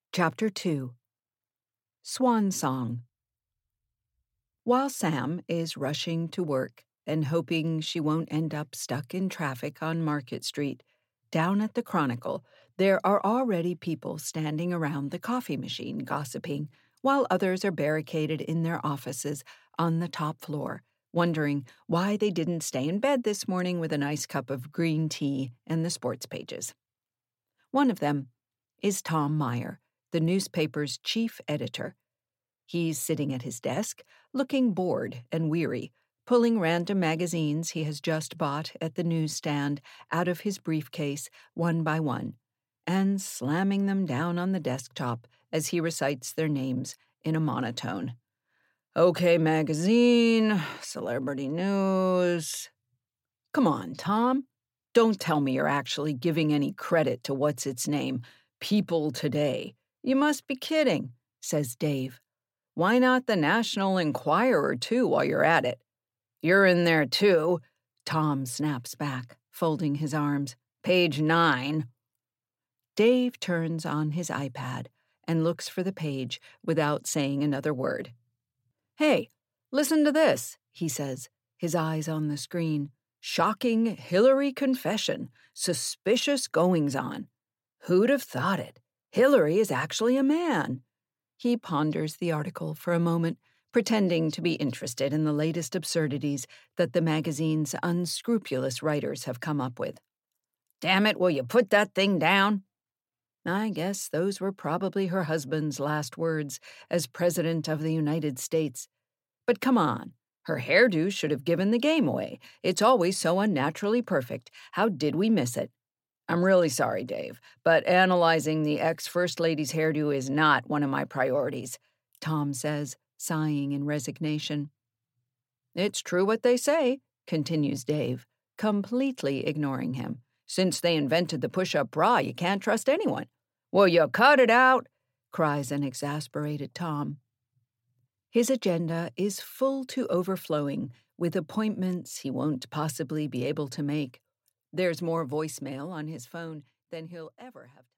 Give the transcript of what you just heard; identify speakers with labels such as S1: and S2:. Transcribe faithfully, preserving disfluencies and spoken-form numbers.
S1: Chapter two. Swan Song. While Sam is rushing to work and hoping she won't end up stuck in traffic on Market Street, down at the Chronicle, there are already people standing around the coffee machine gossiping, while others are barricaded in their offices on the top floor, wondering why they didn't stay in bed this morning with a nice cup of green tea and the sports pages. One of them is Tom Meyer, the newspaper's chief editor. He's sitting at his desk, looking bored and weary, pulling random magazines he has just bought at the newsstand out of his briefcase one by one, and slamming them down on the desktop as he recites their names in a monotone. OK Magazine, Celebrity News. Come on, Tom. Don't tell me you're actually giving any credit to what's its name, People Today. You must be kidding, says Dave. Why not the National Enquirer, too, while you're at it? You're in there, too, Tom snaps back, folding his arms. Page nine. Dave turns on his iPad and looks for the page without saying another word. Hey, listen to this, he says, his eyes on the screen. Shocking Hillary confession. Suspicious goings-on. Who'd have thought it? Hillary is actually a man. He ponders the article for a moment, pretending to be interested in the latest absurdities that the magazine's unscrupulous writers have come up with. Damn it, will you put that thing down? I guess those were probably her husband's last words as President of the United States. But come on. Her hairdo should have given the game away. It's always so unnaturally perfect. How did we miss it? I'm really sorry, Dave, but analyzing the ex-First Lady's hairdo is not one of my priorities, Tom says, sighing in resignation. It's true what they say, continues Dave, completely ignoring him. Since they invented the push-up bra, you can't trust anyone. Will you cut it out? Cries an exasperated Tom. His agenda is full to overflowing with appointments he won't possibly be able to make. There's more voicemail on his phone than he'll ever have.